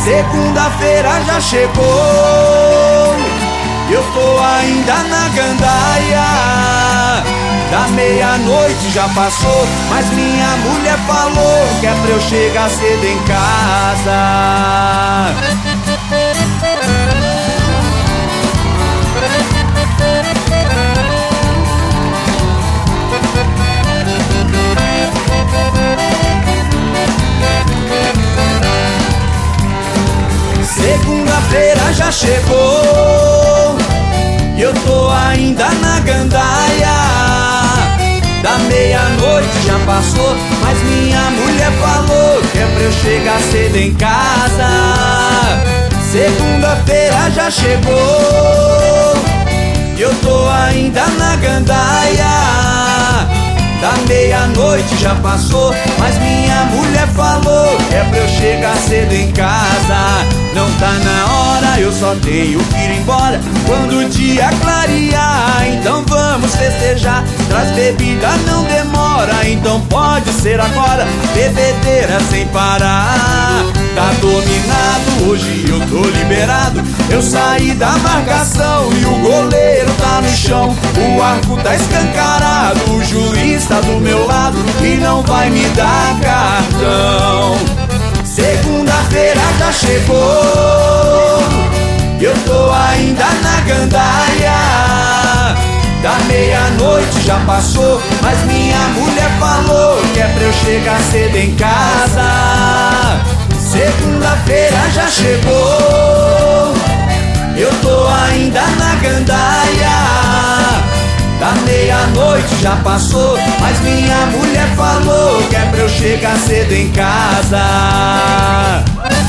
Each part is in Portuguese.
Segunda-feira já chegou, eu tô ainda na gandaia. Da meia-noite já passou, mas minha mulher falou que é pra eu chegar cedo em casa. Segunda-feira já chegou, eu tô ainda na gandaia. Da meia-noite já passou, mas minha mulher falou que é pra eu chegar cedo em casa. Segunda-feira já chegou, eu tô ainda na gandaia. Da meia-noite já passou, mas minha mulher falou que é pra eu chegar cedo em casa. Não tá na hora, eu só tenho que ir embora quando o dia clarear. Então vamos festejar, traz bebida, não demora. Então pode ser agora, bebedeira sem parar. Tá dominado, hoje eu tô liberado. Eu saí da marcação e o goleiro tá no chão. O arco tá escancarado, o juiz tá do meu lado e não vai me dar cartão. Segunda-feira já chegou, eu tô ainda na gandaia. Da meia-noite já passou, mas minha mulher falou que é pra eu chegar cedo em casa. Segunda-feira já chegou, eu tô ainda na gandaia. Da meia-noite já passou, mas minha mulher falou que é pra eu chegar cedo em casa.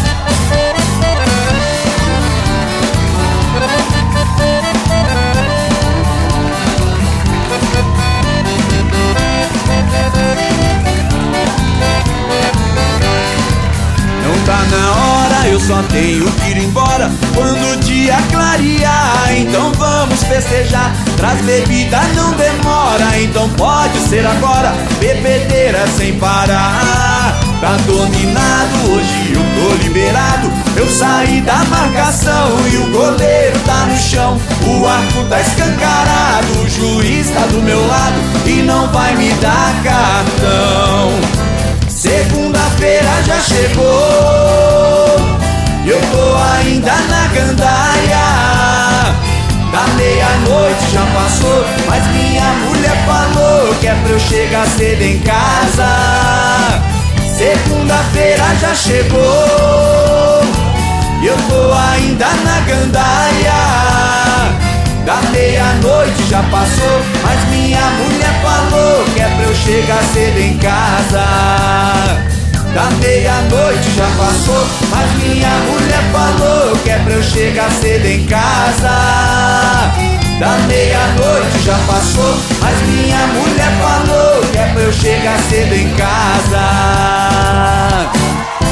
Tá na hora, eu só tenho que ir embora quando o dia clarear. Então vamos festejar, traz bebida, não demora. Então pode ser agora, bebedeira sem parar. Tá dominado, hoje eu tô liberado. Eu saí da marcação e o goleiro tá no chão. O arco tá escancarado, o juiz tá do meu lado e não vai me dar cartão. Segunda-feira já chegou, eu tô ainda na gandaia. Da meia-noite já passou, mas minha mulher falou que é pra eu chegar cedo em casa. Segunda-feira já chegou, eu tô ainda na gandaia. Da meia-noite já passou, mas minha mulher falou que é pra eu chegar cedo em casa. Da meia-noite já passou, mas minha mulher falou que é pra eu chegar cedo em casa. Da meia-noite já passou, mas minha mulher falou que é pra eu chegar cedo em casa.